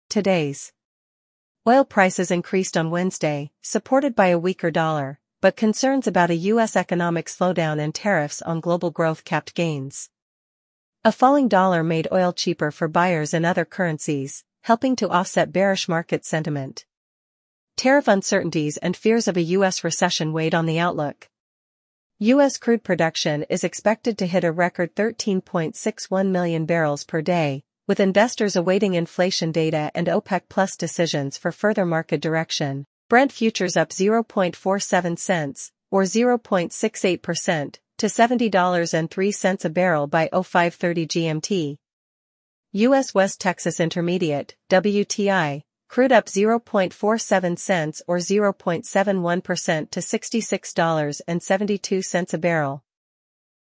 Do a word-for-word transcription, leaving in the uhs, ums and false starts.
Today's oil prices increased on Wednesday, supported by a weaker dollar, but concerns about a U S economic slowdown and tariffs on global growth capped gains. A falling dollar made oil cheaper for buyers in other currencies, helping to offset bearish market sentiment. Tariff uncertainties and fears of a U S recession weighed on the outlook. U S crude production is expected to hit a record thirteen point six one million barrels per day, with investors awaiting inflation data and OPEC Plus decisions for further market direction. Brent futures up zero point four seven cents, or zero point six eight percent, to seventy dollars and three cents a barrel by oh five thirty G M T. U S West Texas Intermediate, W T I, crude up zero point four seven cents or zero point seven one percent to sixty-six dollars and seventy-two cents a barrel.